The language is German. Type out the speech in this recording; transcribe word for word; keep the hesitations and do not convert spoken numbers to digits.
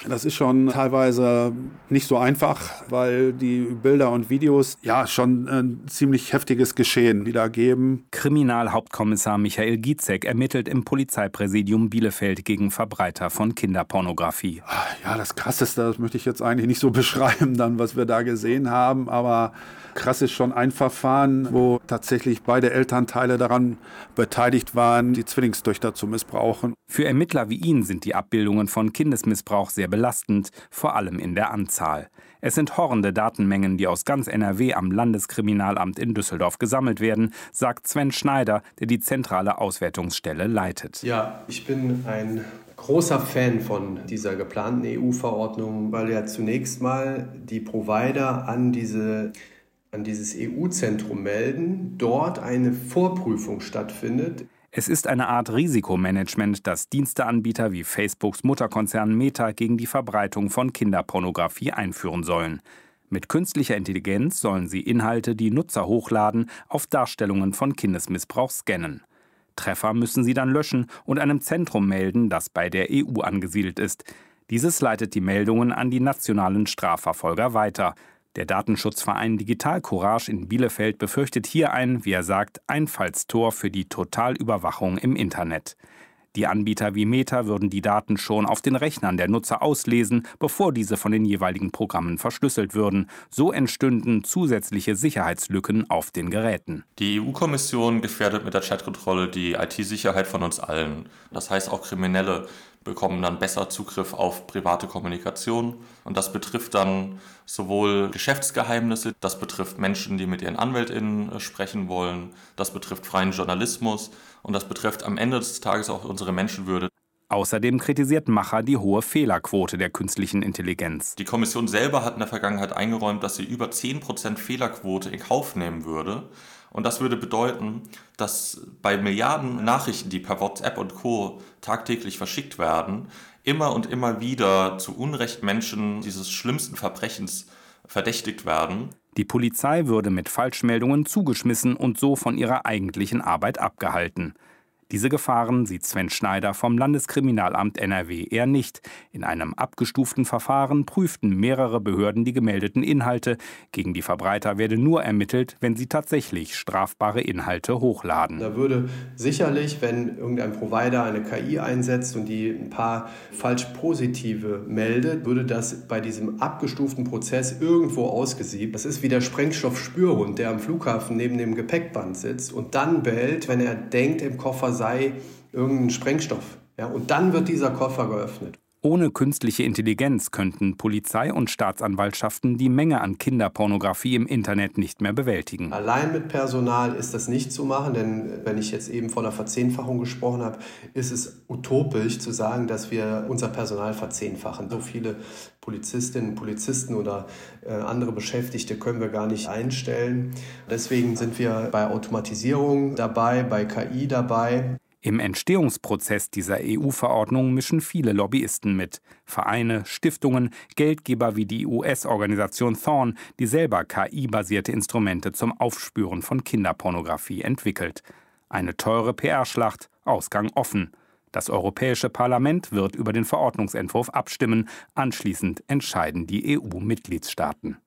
Das ist schon teilweise nicht so einfach, weil die Bilder und Videos ja schon ein ziemlich heftiges Geschehen wiedergeben. Kriminalhauptkommissar Michael Gietzek ermittelt im Polizeipräsidium Bielefeld gegen Verbreiter von Kinderpornografie. Ja, das Krasseste, das möchte ich jetzt eigentlich nicht so beschreiben, dann, was wir da gesehen haben, aber krass ist schon ein Verfahren, wo tatsächlich beide Elternteile daran beteiligt waren, die Zwillingstöchter zu missbrauchen. Für Ermittler wie ihn sind die Abbildungen von Kindesmissbrauch sehr belastend, vor allem in der Anzahl. Es sind horrende Datenmengen, die aus ganz N R W am Landeskriminalamt in Düsseldorf gesammelt werden, sagt Sven Schneider, der die zentrale Auswertungsstelle leitet. Ja, ich bin ein großer Fan von dieser geplanten E U-Verordnung, weil ja zunächst mal die Provider an diese an dieses E U-Zentrum melden, dort eine Vorprüfung stattfindet. Es ist eine Art Risikomanagement, das Diensteanbieter wie Facebooks Mutterkonzern Meta gegen die Verbreitung von Kinderpornografie einführen sollen. Mit künstlicher Intelligenz sollen sie Inhalte, die Nutzer hochladen, auf Darstellungen von Kindesmissbrauch scannen. Treffer müssen sie dann löschen und einem Zentrum melden, das bei der E U angesiedelt ist. Dieses leitet die Meldungen an die nationalen Strafverfolger weiter. Der Datenschutzverein Digital Courage in Bielefeld befürchtet hier ein, wie er sagt, Einfallstor für die Totalüberwachung im Internet. Die Anbieter wie Meta würden die Daten schon auf den Rechnern der Nutzer auslesen, bevor diese von den jeweiligen Programmen verschlüsselt würden. So entstünden zusätzliche Sicherheitslücken auf den Geräten. Die E U-Kommission gefährdet mit der Chatkontrolle die I T-Sicherheit von uns allen. Das heißt, auch Kriminelle bekommen dann besser Zugriff auf private Kommunikation. Und das betrifft dann sowohl Geschäftsgeheimnisse, das betrifft Menschen, die mit ihren AnwältInnen sprechen wollen, das betrifft freien Journalismus und das betrifft am Ende des Tages auch unsere Menschenwürde. Außerdem kritisiert Macher die hohe Fehlerquote der künstlichen Intelligenz. Die Kommission selber hat in der Vergangenheit eingeräumt, dass sie über zehn Prozent Fehlerquote in Kauf nehmen würde. Und das würde bedeuten, dass bei Milliarden Nachrichten, die per WhatsApp und Co. tagtäglich verschickt werden, immer und immer wieder zu Unrecht Menschen dieses schlimmsten Verbrechens verdächtigt werden. Die Polizei würde mit Falschmeldungen zugeschmissen und so von ihrer eigentlichen Arbeit abgehalten. Diese Gefahren sieht Sven Schneider vom Landeskriminalamt N R W eher nicht. In einem abgestuften Verfahren prüften mehrere Behörden die gemeldeten Inhalte. Gegen die Verbreiter werde nur ermittelt, wenn sie tatsächlich strafbare Inhalte hochladen. Da würde sicherlich, wenn irgendein Provider eine K I einsetzt und die ein paar falsch positive meldet, würde das bei diesem abgestuften Prozess irgendwo ausgesiebt. Das ist wie der Sprengstoffspürhund, der am Flughafen neben dem Gepäckband sitzt und dann bellt, wenn er denkt, im Koffer sei irgendein Sprengstoff. Ja, und dann wird dieser Koffer geöffnet. Ohne künstliche Intelligenz könnten Polizei und Staatsanwaltschaften die Menge an Kinderpornografie im Internet nicht mehr bewältigen. Allein mit Personal ist das nicht zu machen, denn wenn ich jetzt eben von einer Verzehnfachung gesprochen habe, ist es utopisch zu sagen, dass wir unser Personal verzehnfachen. So viele Polizistinnen und Polizisten oder äh, andere Beschäftigte können wir gar nicht einstellen. Deswegen sind wir bei Automatisierung dabei, bei K I dabei. Im Entstehungsprozess dieser E U-Verordnung mischen viele Lobbyisten mit. Vereine, Stiftungen, Geldgeber wie die U S-Organisation Thorn, die selber K I-basierte Instrumente zum Aufspüren von Kinderpornografie entwickelt. Eine teure P R-Schlacht, Ausgang offen. Das Europäische Parlament wird über den Verordnungsentwurf abstimmen. Anschließend entscheiden die E U-Mitgliedstaaten.